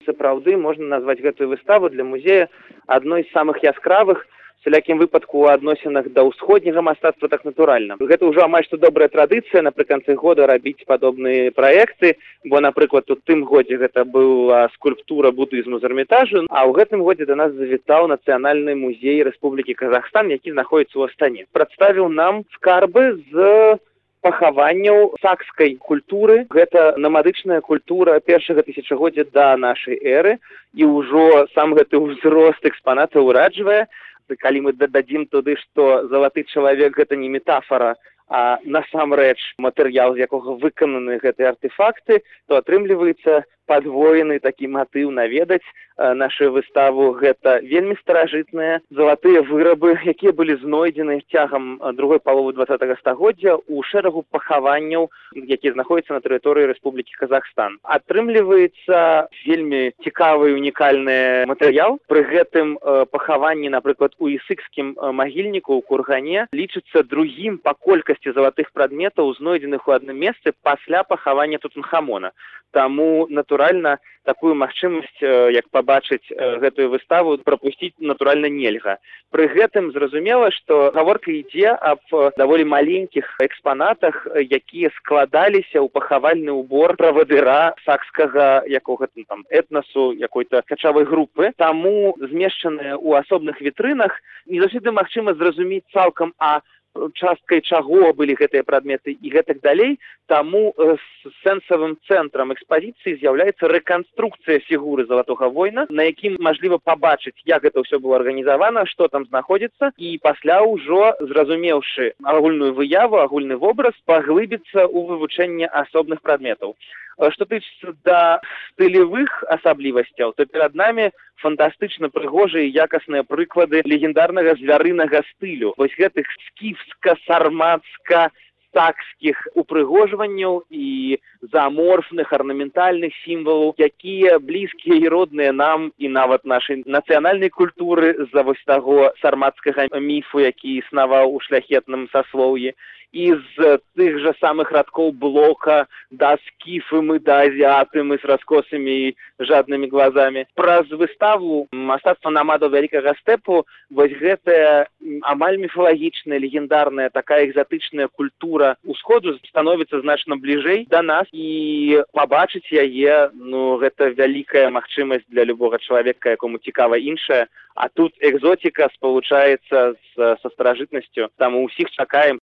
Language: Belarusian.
сапраўды можна назваць гэтую выставу для музея адной з самых яскравых, всялякім выпадку у адносінах да ўсходняга мастацтва, так натуральна. Гэта ўжо амаль што добрая традыцыя напрыканцы года рабіць падобныя праекты, бо, напрыклад, у тым годзе гэта была скульптура будызму з Эрмітажу, а ў гэтым годзе да нас завітаў Нацыянальны музей Рэспублікі Казахстан, які знаходзіцца ў Астане. Прадставіў нам скарбы з пахаванняў сакскай культуры. Гэта намадычная культура першага тысячагоддзя да нашай эры, і ўжо сам гэты ўзрост экспаната ўраджвае. Калі мы дададзім туды, што залаты чалавек гэта не метафара, а насамрэч матэрыял, з якога выкананы гэтыя артефакты, то атрымліваецца падвоены такі матыў наведаць нашу выставу. Гэта вельмі старажытныя залатыя вырабы, якія былі знойдзены цягам другой паловы 20-го стагоддзя ў шэрагу пахаванняў, якія знаходзяцца на тэрыторыі Рэспублікі Казахстан. Атрымліваецца вельмі цікавы і унікальны матэрыял. Пры гэтым пахаванні, напрыклад, у ісыкскім магільніку ў Кургане лічыцца другім па колькасці залатых прадметаў, знойдзеных у адным месцы пасля пахавання Тутанхамона. Таму, натуральна, такую магчымасць, як пабачыць гэтую выставу, прапусціць, натуральна, нельга. Пры гэтым зразумела, што гаворка ідзе аб даволі маленькіх экспанатах, якія складаліся ў пахавальны ўбор правадыра сакскага якога-то там этнасу, якой-то качавай групы. Таму змешчаныя ў асобных вітрынах не заўсёды магчыма зразумець цалкам, часткай чаго былі гэтыя прадметы і гэтак далей. Таму сэнсавым цэнтрам экспазіцыі з'яўляецца рэканструкцыя фігуры залатога воіна, на якім мажліва пабачыць, як гэта ўсё было арганізавана, што там знаходзіцца, і пасля ўжо, зразумеўшы агульную выяву, агульны вобраз, паглыбіцца ў вывучэнне асобных прадметаў. Што тычыцца да стылевых асаблівасцяў, то перад намі фантастычна прыгожыя і якасныя прыклады легендарнага звярынага стылю. Вось гэтых скіфска-сармацка-сакскіх упрыгожванняў і зааморфных арнаментальных сімвалаў, якія блізкія і родныя нам і нават нашай нацыянальнай культуры з-за вось таго сармацкага міфу, які існаваў у шляхетным саслоўі. І з тых жа самых радкоў Блока да скіфы мы, да азіаты мы з раскосымі і жаднымі глазамі. Праз выставу мастацтва намадаў вялікага стэпу вось гэтая амаль міфалагічная, легендарная, такая экзатычная культура ўсходу становіцца значна бліжэй да нас, і пабачыць яе, гэта вялікая магчымасць для любога чалавека, якому цікава іншае. А тут экзотика спалучаецца са старажытнасцю, таму ўсіх чакаем.